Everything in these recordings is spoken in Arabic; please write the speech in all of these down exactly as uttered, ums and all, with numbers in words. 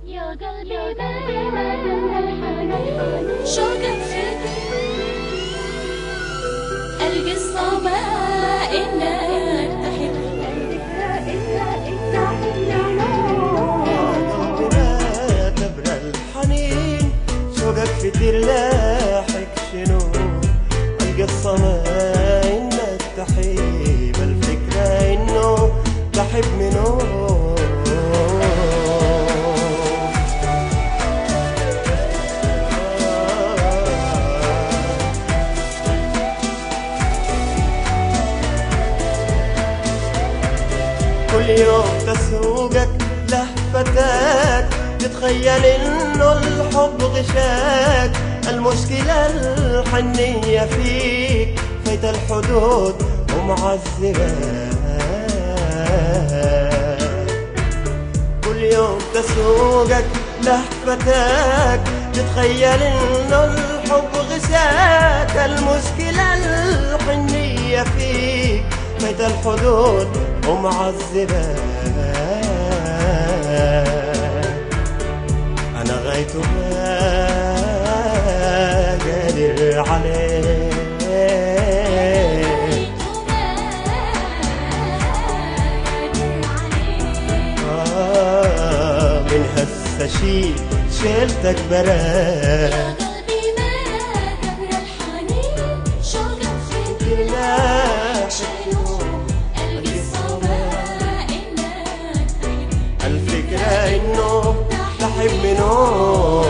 يا قلبي ما تنهى شوقك فيك القصة ما إنك تحب قلبنا تبرى الحنين شوقك كتير لاحق شنو القصة ما إنك تحب الفكرة إنه تحب منو كل يوم تسوقك لهفتك تتخيل انه الحب غشاك المشكلة الحنية فيك فايت الحدود ومعذبك كل يوم تسوقك لهفتك تتخيل انه الحب غشاك المشكلة الحنية فيك فايت الحدود ومعذبك أنا غايته ما قادر عليه آه من هسه شي شيلتك براك إنه تحب منو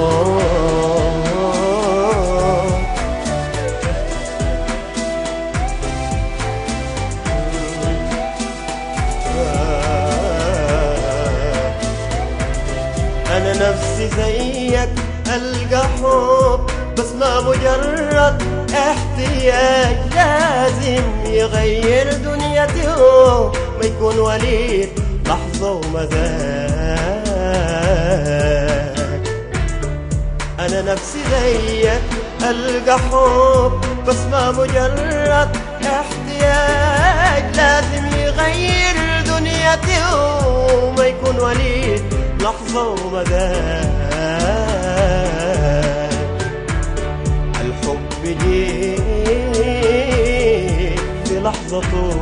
أنا نفسي زيك ألقى حب بس ما مجرد احتياج لازم يغير دنيته ما يكون وليد لحظة ومزاج أنا نفسي زيك ألقى حب بس ما مجرد احتياج لازم يغير دنيته وما يكون وليد لحظة ومزاج الحب يجي في لحظته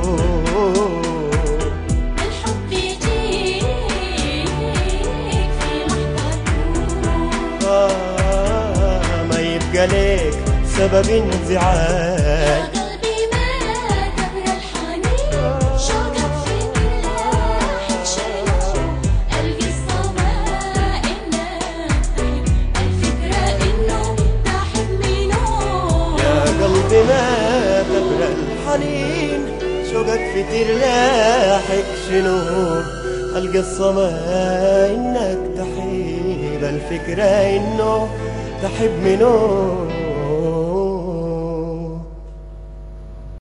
ما يبقى ليك سبب انزعاج يا قلبي ما تبرى الحنين شوقك في لاحق شنو القصة ما إنك تحب الفكرة إنه تحب منو يا قلبي ما تبرى الحنين شوقك كتير لاحق شنو القصة ما إنك تحب الفكرة إنه تحب منو